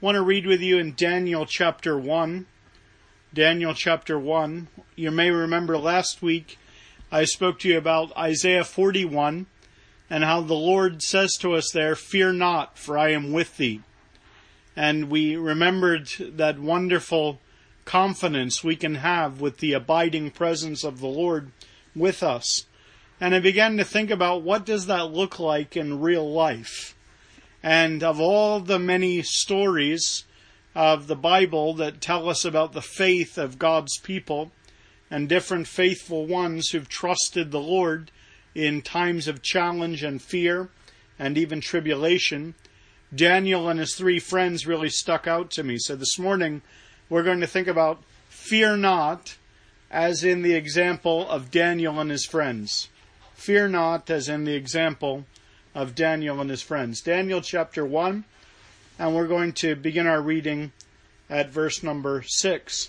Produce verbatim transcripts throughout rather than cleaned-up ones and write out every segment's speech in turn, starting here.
want to read with you in Daniel chapter one. Daniel chapter one. You may remember last week I spoke to you about Isaiah forty-one and how the Lord says to us there, "Fear not, for I am with thee." And we remembered that wonderful confidence we can have with the abiding presence of the Lord with us. And I began to think about what does that look like in real life. And of all the many stories of the Bible that tell us about the faith of God's people and different faithful ones who've trusted the Lord in times of challenge and fear and even tribulation, Daniel and his three friends really stuck out to me. So this morning we're going to think about fear not as in the example of Daniel and his friends. Fear not as in the example of Daniel and his friends. Daniel chapter one, and we're going to begin our reading at verse number six.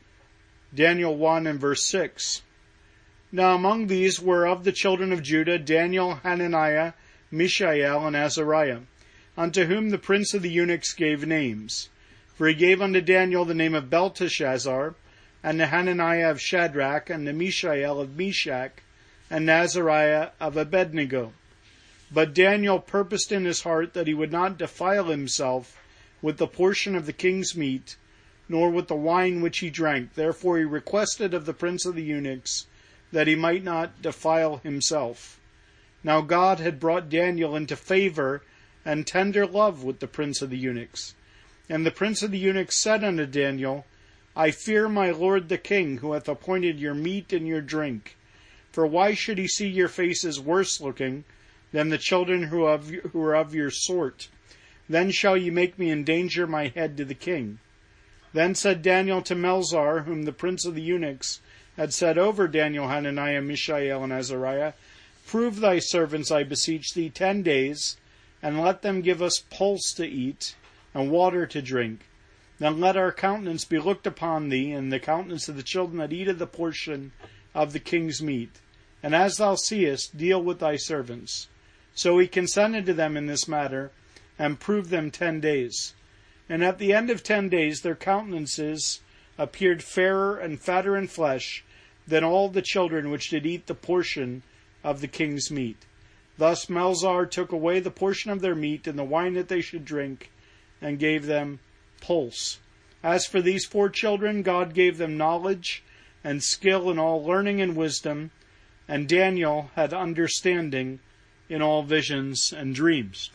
Daniel one and verse six. Now among these were of the children of Judah Daniel, Hananiah, Mishael, and Azariah, unto whom the prince of the eunuchs gave names. For he gave unto Daniel the name of Belteshazzar, and to Hananiah of Shadrach, and to Mishael of Meshach, and Azariah of Abednego. But Daniel purposed in his heart that he would not defile himself with the portion of the king's meat, nor with the wine which he drank. Therefore he requested of the prince of the eunuchs that he might not defile himself. Now God had brought Daniel into favor and tender love with the prince of the eunuchs. And the prince of the eunuchs said unto Daniel, I fear my lord the king, who hath appointed your meat and your drink. For why should he see your faces worse looking than the children who are of, who are of your sort? Then shall ye make me endanger my head to the king. Then said Daniel to Melzar, whom the prince of the eunuchs had set over Daniel, Hananiah, Mishael, and Azariah, Prove thy servants, I beseech thee, ten days, and let them give us pulse to eat, and water to drink. Then let our countenance be looked upon thee, and the countenance of the children that eat of the portion of the king's meat. And as thou seest, deal with thy servants. So he consented to them in this matter, and proved them ten days. And at the end of ten days their countenances appeared fairer and fatter in flesh than all the children which did eat the portion of the king's meat. Thus Melzar took away the portion of their meat and the wine that they should drink, and gave them pulse. As for these four children, God gave them knowledge and skill in all learning and wisdom, and Daniel had understanding in all visions and dreams.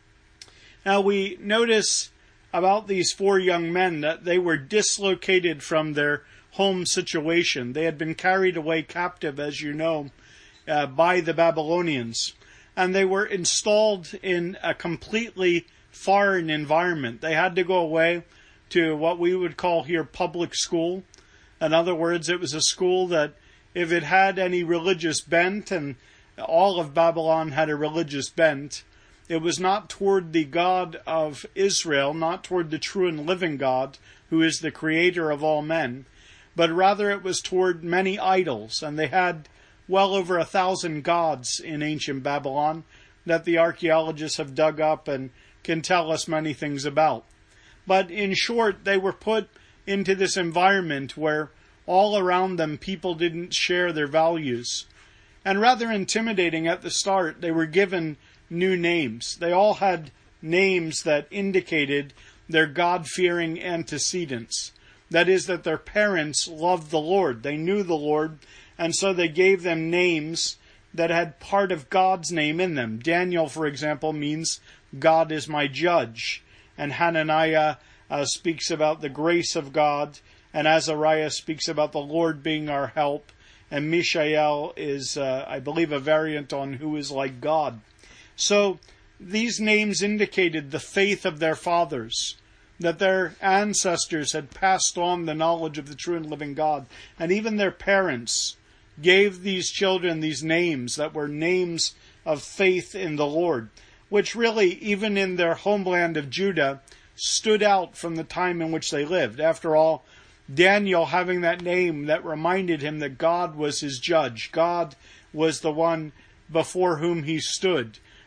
Now we notice about these four young men that they were dislocated from their home situation. They had been carried away captive, as you know, uh, by the Babylonians. And they were installed in a completely foreign environment. They had to go away to what we would call here public school. In other words, it was a school that if it had any religious bent, and all of Babylon had a religious bent, it was not toward the God of Israel, not toward the true and living God, who is the creator of all men, but rather it was toward many idols. And they had well over a thousand gods in ancient Babylon that the archaeologists have dug up and can tell us many things about. But in short, they were put into this environment where all around them people didn't share their values. And rather intimidating at the start, they were given new names. They all had names that indicated their God-fearing antecedents. That is, that their parents loved the Lord. They knew the Lord, and so they gave them names that had part of God's name in them. Daniel, for example, means God is my judge. And Hananiah uh, speaks about the grace of God, and Azariah speaks about the Lord being our help, and Mishael is, uh, I believe, a variant on who is like God. So these names indicated the faith of their fathers, that their ancestors had passed on the knowledge of the true and living God. And even their parents gave these children these names that were names of faith in the Lord, which really, even in their homeland of Judah, stood out from the time in which they lived. After all, Daniel having that name that reminded him that God was his judge, God was the one before whom he stood,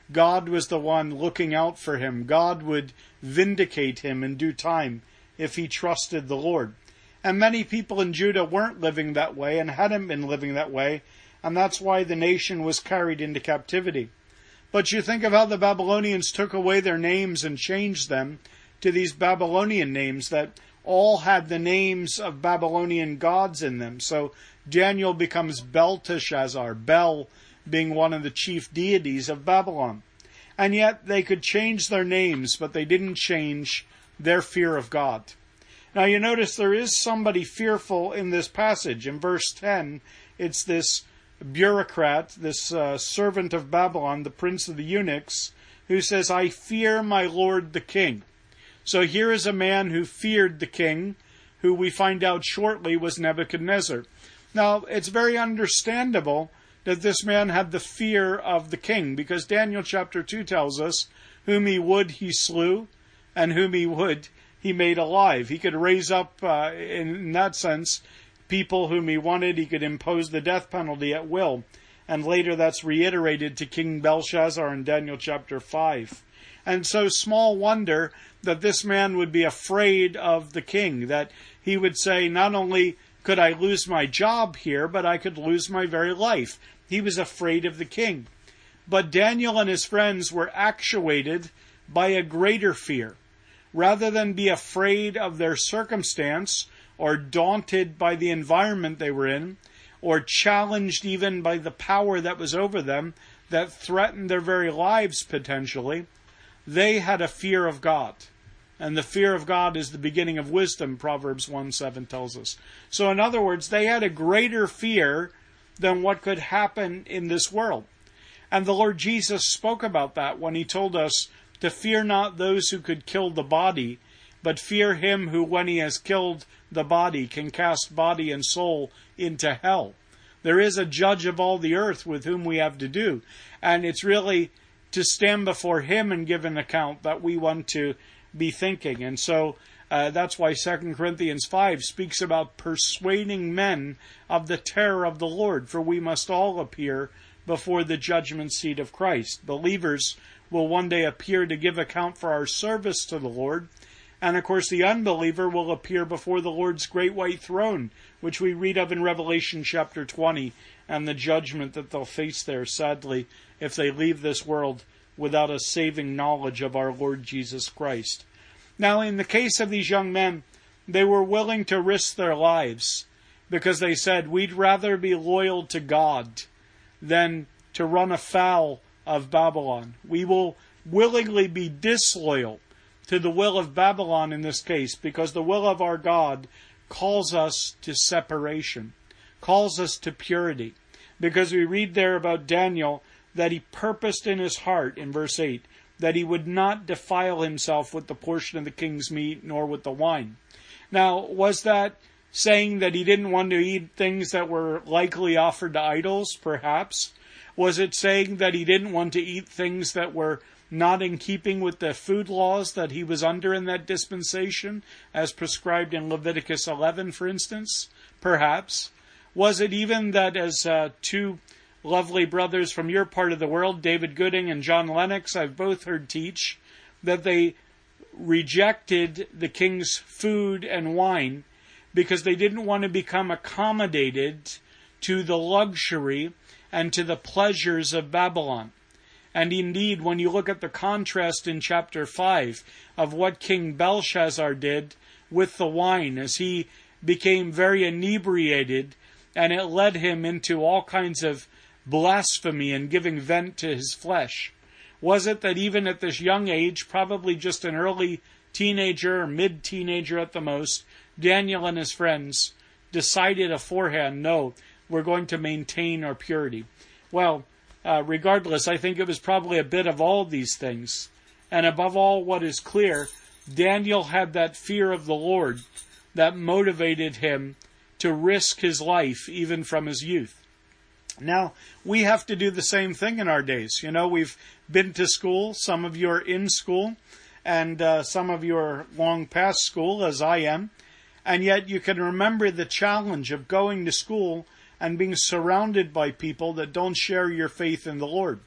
God was the one looking out for him. God would vindicate him in due time if he trusted the Lord. And many people in Judah weren't living that way and hadn't been living that way, and that's why the nation was carried into captivity. But you think of how the Babylonians took away their names and changed them to these Babylonian names that all had the names of Babylonian gods in them. So Daniel becomes Belteshazzar, Bel being one of the chief deities of Babylon. And yet they could change their names, but they didn't change their fear of God. Now you notice there is somebody fearful in this passage. In verse ten, it's this bureaucrat, this uh, servant of Babylon, the prince of the eunuchs, who says, I fear my lord the king. So here is a man who feared the king, who we find out shortly was Nebuchadnezzar. Now, it's very understandable that this man had the fear of the king, because Daniel chapter two tells us, whom he would he slew, and whom he would he made alive. He could raise up, uh, in that sense, people whom he wanted. He could impose the death penalty at will. And later that's reiterated to King Belshazzar in Daniel chapter five. And so small wonder that this man would be afraid of the king, that he would say, not only could I lose my job here, but I could lose my very life. He was afraid of the king. But Daniel and his friends were actuated by a greater fear. Rather than be afraid of their circumstance, or daunted by the environment they were in, or challenged even by the power that was over them, that threatened their very lives potentially, they had a fear of God. And the fear of God is the beginning of wisdom, Proverbs one seven tells us. So in other words, they had a greater fear than what could happen in this world. And the Lord Jesus spoke about that when he told us to fear not those who could kill the body, but fear him who, when he has killed the body, can cast body and soul into hell. There is a judge of all the earth with whom we have to do. And it's really to stand before him and give an account that we want to be thinking. And so uh, that's why Second Corinthians five speaks about persuading men of the terror of the Lord, for we must all appear before the judgment seat of Christ. Believers will one day appear to give account for our service to the Lord. And of course the unbeliever will appear before the Lord's great white throne, which we read of in Revelation chapter twenty, and the judgment that they'll face there, sadly, if they leave this world without a saving knowledge of our Lord Jesus Christ. Now, in the case of these young men, they were willing to risk their lives because they said, we'd rather be loyal to God than to run afoul of Babylon. We will willingly be disloyal to the will of Babylon in this case, because the will of our God calls us to separation, calls us to purity. Because we read there about Daniel that he purposed in his heart, in verse eight, that he would not defile himself with the portion of the king's meat, nor with the wine. Now, was that saying that he didn't want to eat things that were likely offered to idols? Perhaps. Was it saying that he didn't want to eat things that were not in keeping with the food laws that he was under in that dispensation, as prescribed in Leviticus eleven, for instance? Perhaps. Was it even that, as uh, two lovely brothers from your part of the world, David Gooding and John Lennox, I've both heard teach, that they rejected the king's food and wine because they didn't want to become accommodated to the luxury and to the pleasures of Babylon. And indeed, when you look at the contrast in chapter five of what King Belshazzar did with the wine, as he became very inebriated, and it led him into all kinds of blasphemy and giving vent to his flesh. Was it that even at this young age, probably just an early teenager or mid-teenager at the most, Daniel and his friends decided aforehand, no, we're going to maintain our purity? Well, uh, regardless, I think it was probably a bit of all these things. And above all, what is clear, Daniel had that fear of the Lord that motivated him to risk his life even from his youth. Now, we have to do the same thing in our days. You know, we've been to school. Some of you are in school, and uh, some of you are long past school, as I am. And yet you can remember the challenge of going to school and being surrounded by people that don't share your faith in the Lord.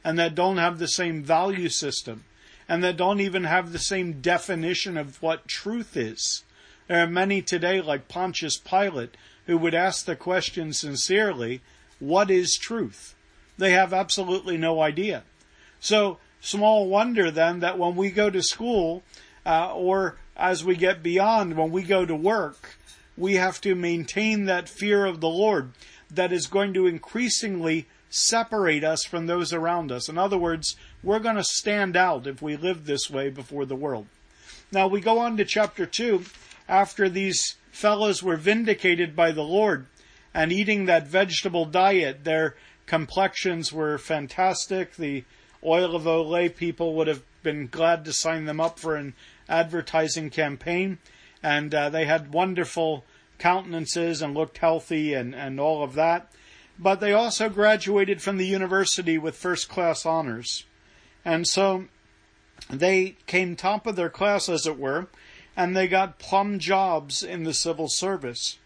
and that don't have the same value system, and that don't even have the same definition of what truth is. There are many today, like Pontius Pilate, who would ask the question sincerely, what is truth? They have absolutely no idea. So, small wonder then that when we go to school, uh, or as we get beyond, when we go to work, we have to maintain that fear of the Lord that is going to increasingly separate us from those around us. In other words, we're going to stand out if we live this way before the world. Now we go on to chapter two. After these fellows were vindicated by the Lord and eating that vegetable diet, their complexions were fantastic. The oil of Olay people would have been glad to sign them up for an advertising campaign. And uh, they had wonderful countenances and looked healthy and, and all of that. But they also graduated from the university with first-class honors. And so they came top of their class, as it were, and they got plum jobs in the civil service.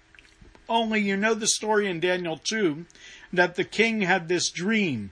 Only you know the story in Daniel two, that the king had this dream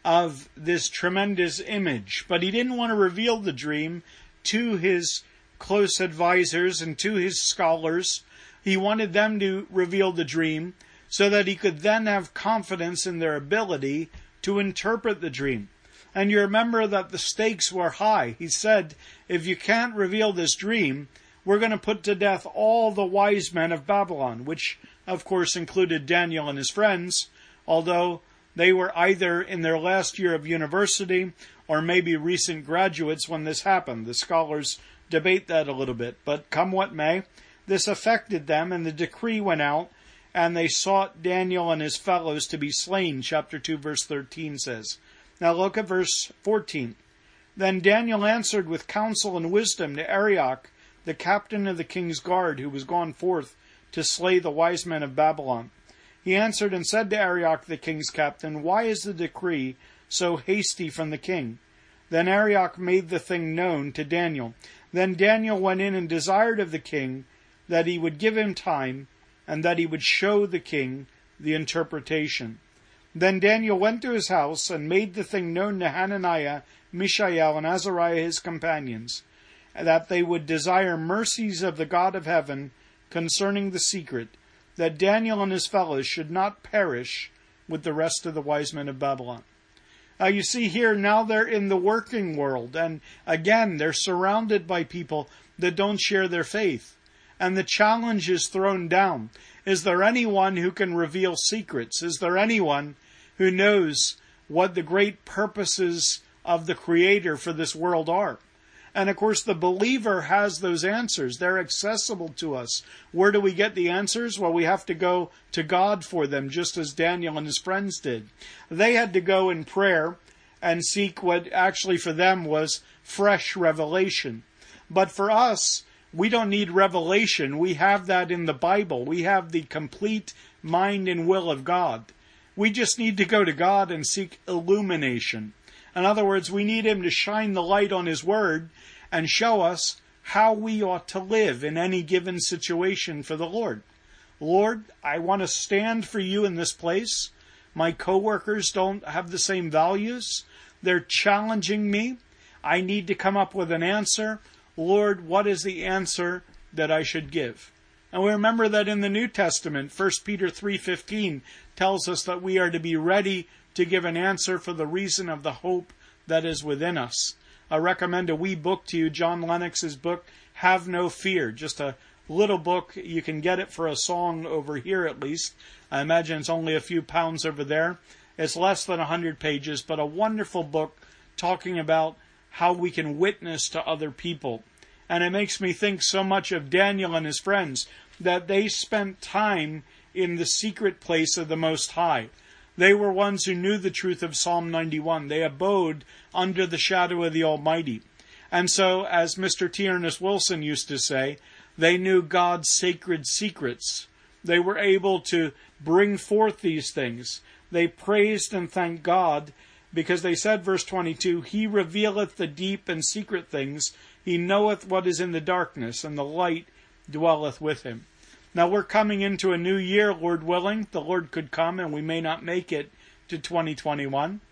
of this tremendous image, but he didn't want to reveal the dream to his close advisors and to his scholars. He wanted them to reveal the dream so that he could then have confidence in their ability to interpret the dream. And you remember that the stakes were high. He said, if you can't reveal this dream, we're going to put to death all the wise men of Babylon, which of course included Daniel and his friends, although they were either in their last year of university or maybe recent graduates when this happened. The scholars debate that a little bit, but come what may, this affected them, and the decree went out, and they sought Daniel and his fellows to be slain, chapter two, verse thirteen says. Now look at verse fourteen. Then Daniel answered with counsel and wisdom to Arioch, the captain of the king's guard, who was gone forth to slay the wise men of Babylon. He answered and said to Arioch, the king's captain, why is the decree so hasty from the king? Then Arioch made the thing known to Daniel. Then Daniel went in and desired of the king that he would give him time, and that he would show the king the interpretation. Then Daniel went to his house and made the thing known to Hananiah, Mishael, and Azariah his companions, that they would desire mercies of the God of heaven concerning the secret, that Daniel and his fellows should not perish with the rest of the wise men of Babylon. Now you see here, now they're in the working world, and again, they're surrounded by people that don't share their faith. And the challenge is thrown down. Is there anyone who can reveal secrets? Is there anyone who knows what the great purposes of the Creator for this world are? And of course, the believer has those answers. They're accessible to us. Where do we get the answers? Well, we have to go to God for them, just as Daniel and his friends did. They had to go in prayer and seek what actually for them was fresh revelation. But for us, we don't need revelation. We have that in the Bible. We have the complete mind and will of God. We just need to go to God and seek illumination. In other words, we need Him to shine the light on His Word and show us how we ought to live in any given situation for the Lord. Lord, I want to stand for you in this place. My coworkers don't have the same values. They're challenging me. I need to come up with an answer. Lord, what is the answer that I should give? And we remember that in the New Testament, First Peter three fifteen tells us that we are to be ready to give an answer for the reason of the hope that is within us. I recommend a wee book to you, John Lennox's book, Have No Fear. Just a little book. You can get it for a song over here at least. I imagine it's only a few pounds over there. It's less than one hundred pages, but a wonderful book talking about how we can witness to other people. And it makes me think so much of Daniel and his friends, that they spent time in the secret place of the Most High. They were ones who knew the truth of Psalm ninety-one. They abode under the shadow of the Almighty. And so, as Mister T. Ernest Wilson used to say, they knew God's sacred secrets. They were able to bring forth these things. They praised and thanked God because they said, verse twenty-two, He revealeth the deep and secret things. He knoweth what is in the darkness, and the light dwelleth with him. Now we're coming into a new year, Lord willing. The Lord could come and we may not make it to twenty twenty-one.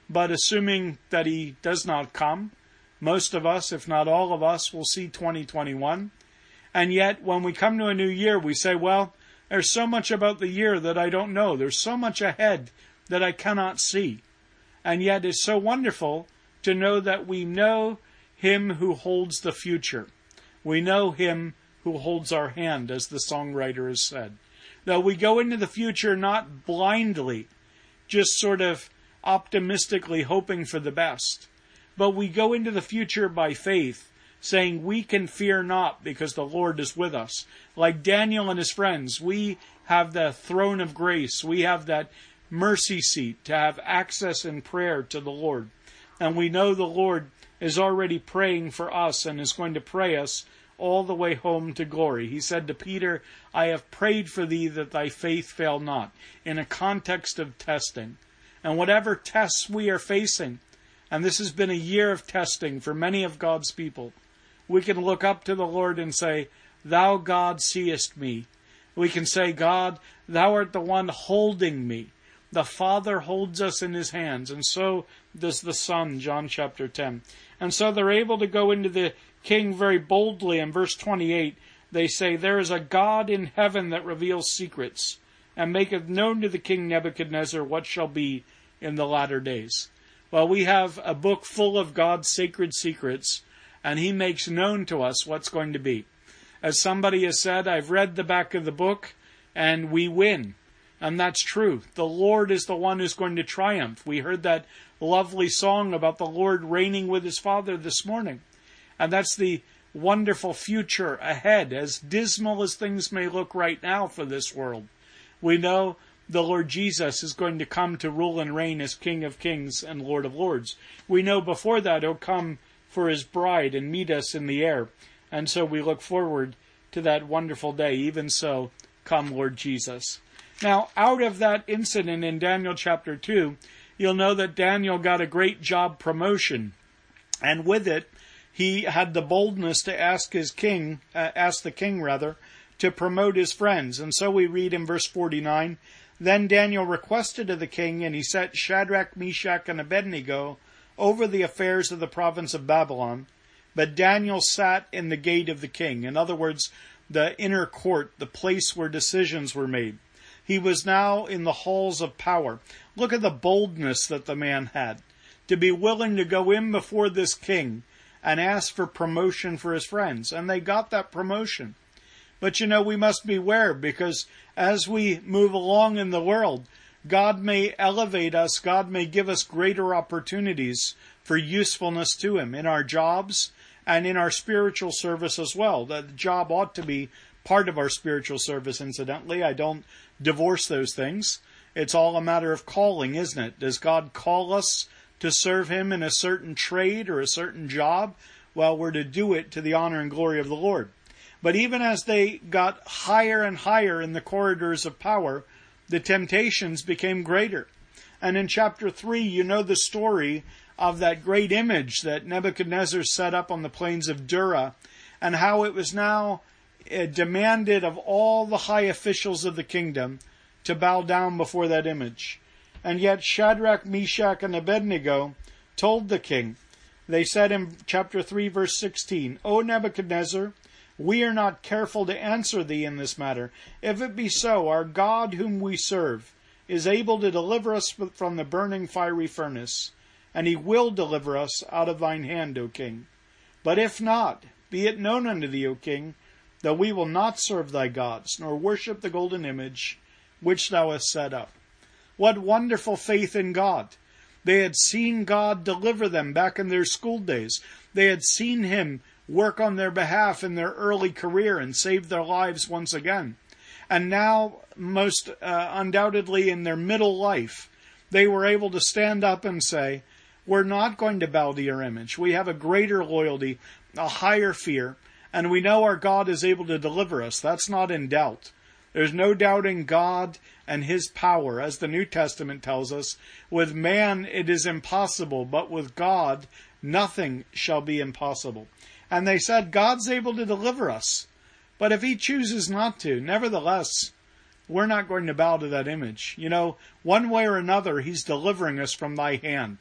But assuming that he does not come, most of us, if not all of us, will see twenty twenty-one. And yet, when we come to a new year, we say, well, there's so much about the year that I don't know. There's so much ahead that I cannot see. And yet, it's so wonderful to know that we know him who holds the future. We know him who holds our hand, as the songwriter has said. That we go into the future not blindly, just sort of optimistically hoping for the best, but we go into the future by faith, saying we can fear not because the Lord is with us. Like Daniel and his friends, we have the throne of grace. We have that mercy seat to have access in prayer to the Lord. And we know the Lord is already praying for us and is going to pray us all the way home to glory. He said to Peter, I have prayed for thee that thy faith fail not, in a context of testing. And whatever tests we are facing, and this has been a year of testing for many of God's people, we can look up to the Lord and say, Thou, God, seest me. We can say, God, Thou art the one holding me. The Father holds us in his hands, and so does the Son, John chapter ten. And so they're able to go into the king very boldly. In verse twenty-eight, they say, There is a God in heaven that reveals secrets, and maketh known to the king Nebuchadnezzar what shall be in the latter days. Well, we have a book full of God's sacred secrets, and he makes known to us what's going to be. As somebody has said, I've read the back of the book, and we win. And that's true. The Lord is the one who's going to triumph. We heard that lovely song about the Lord reigning with his Father this morning. And that's the wonderful future ahead, as dismal as things may look right now for this world. We know the Lord Jesus is going to come to rule and reign as King of Kings and Lord of Lords. We know before that he'll come for his bride and meet us in the air. And so we look forward to that wonderful day. Even so, come Lord Jesus. Now, out of that incident in Daniel chapter two, you'll know that Daniel got a great job promotion. And with it, he had the boldness to ask his king, uh, ask the king rather, to promote his friends. And so we read in verse forty-nine, Then Daniel requested of the king, and he set Shadrach, Meshach, and Abednego over the affairs of the province of Babylon. But Daniel sat in the gate of the king. In other words, the inner court, the place where decisions were made. He was now in the halls of power. Look at the boldness that the man had, to be willing to go in before this king and ask for promotion for his friends. And they got that promotion. But you know, we must beware, because as we move along in the world, God may elevate us, God may give us greater opportunities for usefulness to him in our jobs and in our spiritual service as well. The job ought to be part of our spiritual service, incidentally. I don't divorce those things. It's all a matter of calling, isn't it? Does God call us to serve him in a certain trade or a certain job? Well, we're to do it to the honor and glory of the Lord. But even as they got higher and higher in the corridors of power, the temptations became greater. And in chapter three, you know the story of that great image that Nebuchadnezzar set up on the plains of Dura, and how it was now uh, demanded of all the high officials of the kingdom to bow down before that image. And yet Shadrach, Meshach, and Abednego told the king, they said in chapter three, verse sixteen, O Nebuchadnezzar, we are not careful to answer thee in this matter. If it be so, our God whom we serve is able to deliver us from the burning fiery furnace, and he will deliver us out of thine hand, O king. But if not, be it known unto thee, O king, that we will not serve thy gods, nor worship the golden image which thou hast set up. What wonderful faith in God. They had seen God deliver them back in their school days. They had seen him work on their behalf in their early career and save their lives once again. And now, most uh, undoubtedly in their middle life, they were able to stand up and say, we're not going to bow to your image. We have a greater loyalty, a higher fear, and we know our God is able to deliver us. That's not in doubt. There's no doubting God and his power. As the New Testament tells us, with man it is impossible, but with God nothing shall be impossible. And they said, God's able to deliver us. But if he chooses not to, nevertheless, we're not going to bow to that image. You know, one way or another, he's delivering us from thy hand.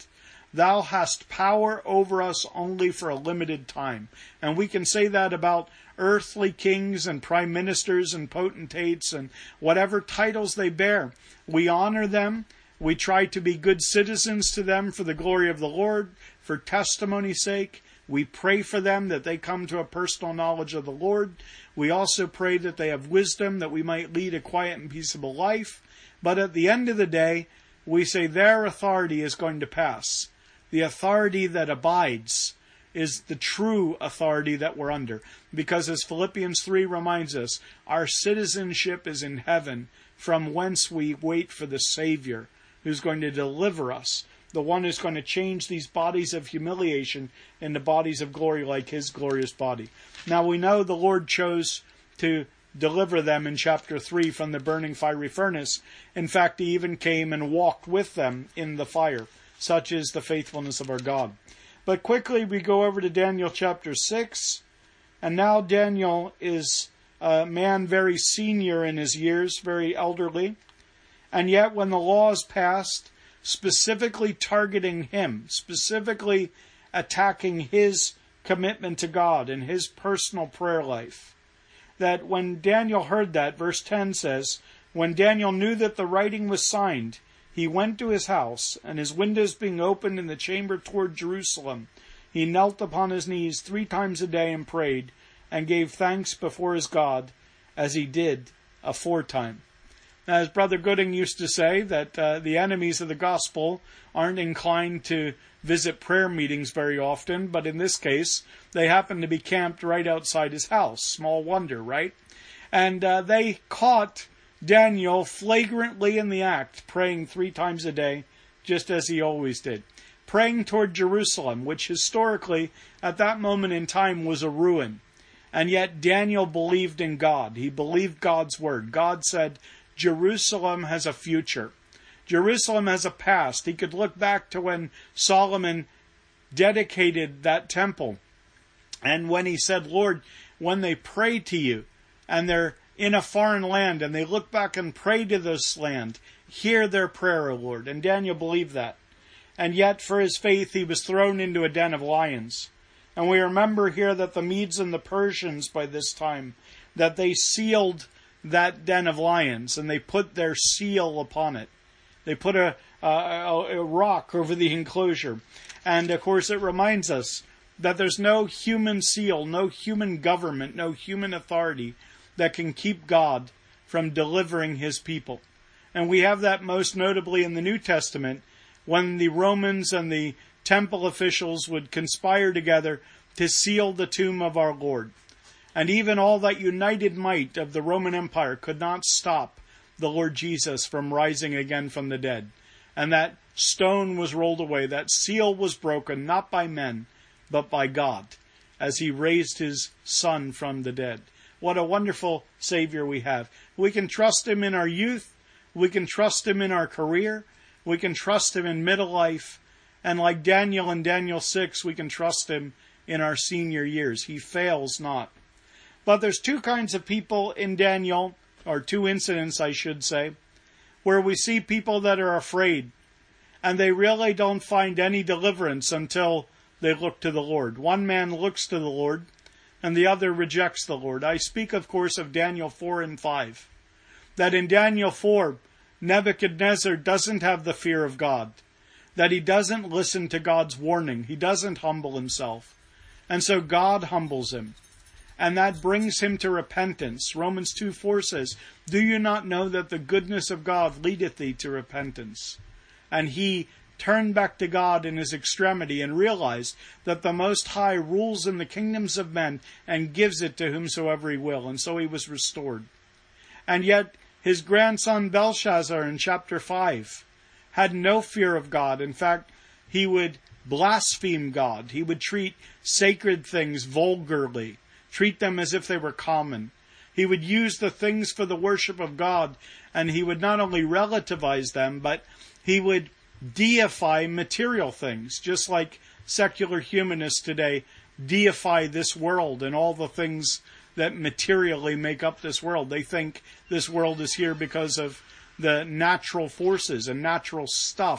Thou hast power over us only for a limited time. And we can say that about earthly kings and prime ministers and potentates and whatever titles they bear. We honor them. We try to be good citizens to them for the glory of the Lord, for testimony's sake. We pray for them that they come to a personal knowledge of the Lord. We also pray that they have wisdom, that we might lead a quiet and peaceable life. But at the end of the day, we say their authority is going to pass. The authority that abides is the true authority that we're under. Because as Philippians three reminds us, our citizenship is in heaven, from whence we wait for the Savior, who's going to deliver us. The one who's going to change these bodies of humiliation into bodies of glory like his glorious body. Now we know the Lord chose to deliver them in chapter three from the burning fiery furnace. In fact, he even came and walked with them in the fire. Such is the faithfulness of our God. But quickly we go over to Daniel chapter six. And now Daniel is a man very senior in his years, very elderly. And yet when the law is passed, specifically targeting him, specifically attacking his commitment to God and his personal prayer life, that when Daniel heard that, verse ten says, when Daniel knew that the writing was signed, he went to his house, and his windows being opened in the chamber toward Jerusalem, he knelt upon his knees three times a day and prayed, and gave thanks before his God, as he did aforetime. Now, as Brother Gooding used to say, that uh, the enemies of the gospel aren't inclined to visit prayer meetings very often, but in this case, they happened to be camped right outside his house. Small wonder, right? And uh, they caught Daniel flagrantly in the act, praying three times a day, just as he always did. Praying toward Jerusalem, which historically, at that moment in time, was a ruin. And yet Daniel believed in God. He believed God's word. God said, Jerusalem has a future. Jerusalem has a past. He could look back to when Solomon dedicated that temple. And when he said, Lord, when they pray to you and they're in a foreign land and they look back and pray to this land, hear their prayer, O Lord. And Daniel believed that. And yet for his faith he was thrown into a den of lions. And we remember here that the Medes and the Persians by this time, that they sealed that den of lions, and they put their seal upon it. They put a, a, a rock over the enclosure. And of course it reminds us that there's no human seal, no human government, no human authority that can keep God from delivering his people. And we have that most notably in the New Testament, when the Romans and the temple officials would conspire together to seal the tomb of our Lord. And even all that united might of the Roman Empire could not stop the Lord Jesus from rising again from the dead. And that stone was rolled away, that seal was broken, not by men, but by God, as he raised his Son from the dead. What a wonderful Savior we have. We can trust him in our youth. We can trust him in our career. We can trust him in middle life. And like Daniel in Daniel six, we can trust him in our senior years. He fails not. But there's two kinds of people in Daniel, or two incidents, I should say, where we see people that are afraid, and they really don't find any deliverance until they look to the Lord. One man looks to the Lord, and the other rejects the Lord. I speak, of course, of Daniel four and five. That in Daniel four, Nebuchadnezzar doesn't have the fear of God. That he doesn't listen to God's warning. He doesn't humble himself. And so God humbles him. And that brings him to repentance. Romans two four says, do you not know that the goodness of God leadeth thee to repentance? And he turned back to God in his extremity and realized that the Most High rules in the kingdoms of men and gives it to whomsoever he will. And so he was restored. And yet his grandson Belshazzar in chapter five had no fear of God. In fact, he would blaspheme God. He would treat sacred things vulgarly, treat them as if they were common. He would use the things for the worship of God, and he would not only relativize them, but he would deify material things, just like secular humanists today deify this world and all the things that materially make up this world. They think this world is here because of the natural forces and natural stuff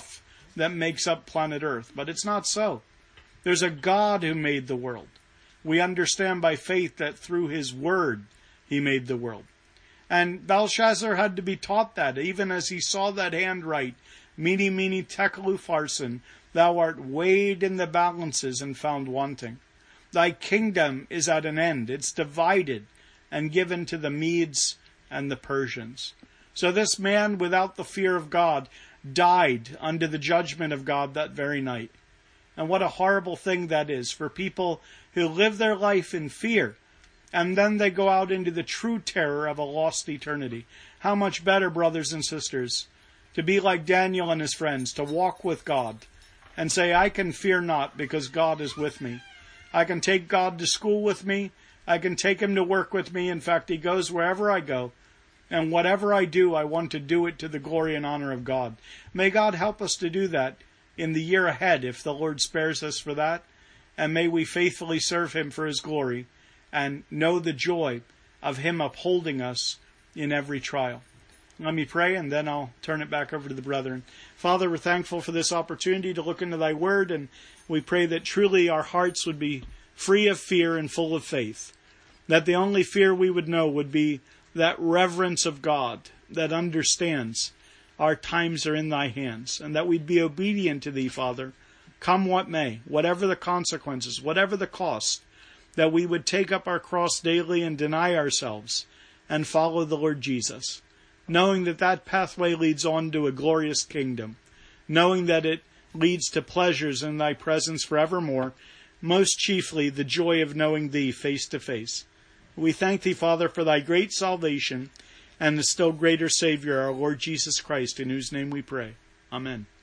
that makes up planet Earth. But it's not so. There's a God who made the world. We understand by faith that through his word he made the world. And Belshazzar had to be taught that, even as he saw that hand write, Mene, mene, tekel upharsin, thou art weighed in the balances and found wanting. Thy kingdom is at an end. It's divided and given to the Medes and the Persians. So this man, without the fear of God, died under the judgment of God that very night. And what a horrible thing that is for people who live their life in fear, and then they go out into the true terror of a lost eternity. How much better, brothers and sisters, to be like Daniel and his friends, to walk with God and say, I can fear not because God is with me. I can take God to school with me. I can take him to work with me. In fact, he goes wherever I go. And whatever I do, I want to do it to the glory and honor of God. May God help us to do that in the year ahead, if the Lord spares us for that. And may we faithfully serve him for his glory and know the joy of him upholding us in every trial. Let me pray, and then I'll turn it back over to the brethren. Father, we're thankful for this opportunity to look into thy word, and we pray that truly our hearts would be free of fear and full of faith. That the only fear we would know would be that reverence of God that understands our times are in thy hands, and that we'd be obedient to thee, Father, come what may, whatever the consequences, whatever the cost, that we would take up our cross daily and deny ourselves and follow the Lord Jesus, knowing that that pathway leads on to a glorious kingdom, knowing that it leads to pleasures in thy presence forevermore, most chiefly the joy of knowing thee face to face. We thank thee, Father, for thy great salvation and the still greater Savior, our Lord Jesus Christ, in whose name we pray. Amen.